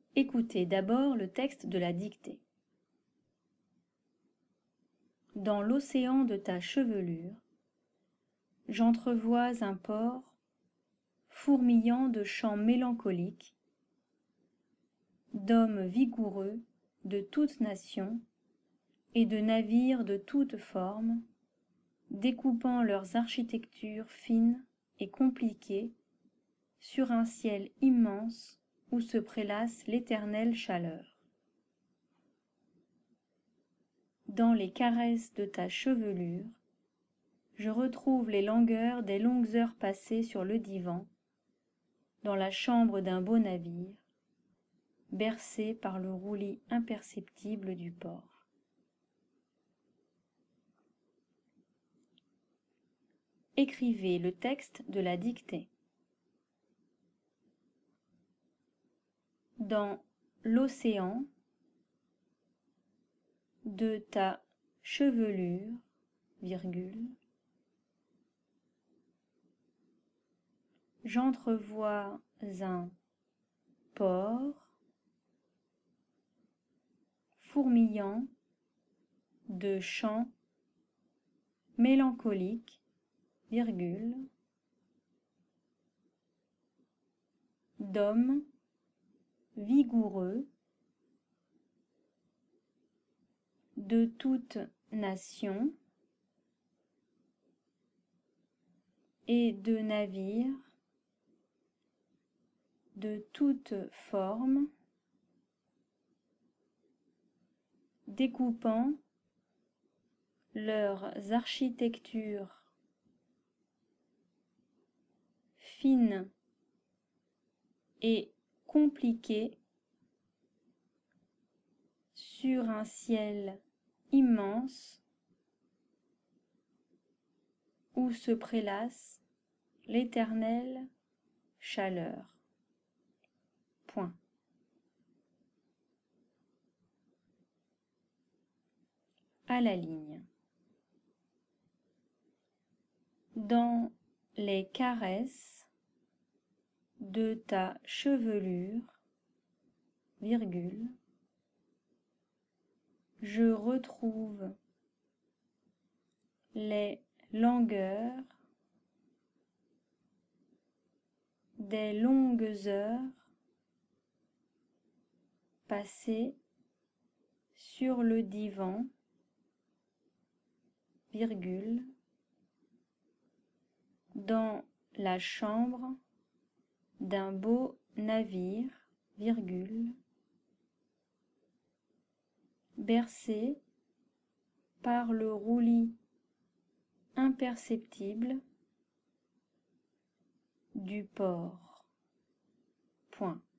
Écoutez d'abord le texte de la dictée. Dans l'océan de ta chevelure, j'entrevois un port fourmillant de chants mélancoliques, d'hommes vigoureux de toute nation et de navires de toutes formes, découpant leurs architectures fines et compliquées sur un ciel immense où se prélasse l'éternelle chaleur. Dans les caresses de ta chevelure, je retrouve les langueurs des longues heures passées sur le divan, dans la chambre d'un beau navire, bercé par le roulis imperceptible du port. Écrivez le texte de la dictée. Dans l'océan de ta chevelure, virgule, j'entrevois un port fourmillant de chants mélancoliques, virgule, d'hommes vigoureux de toute nation et de navires de toute forme, découpant leurs architectures fines et compliquées sur un ciel immense où se prélasse l'éternelle chaleur. Point. À la ligne. Dans les caresses de ta chevelure, virgule, je retrouve les langueurs des longues heures passées sur le divan, virgule, dans la chambre d'un beau navire, virgule, bercé par le roulis imperceptible du port. Point.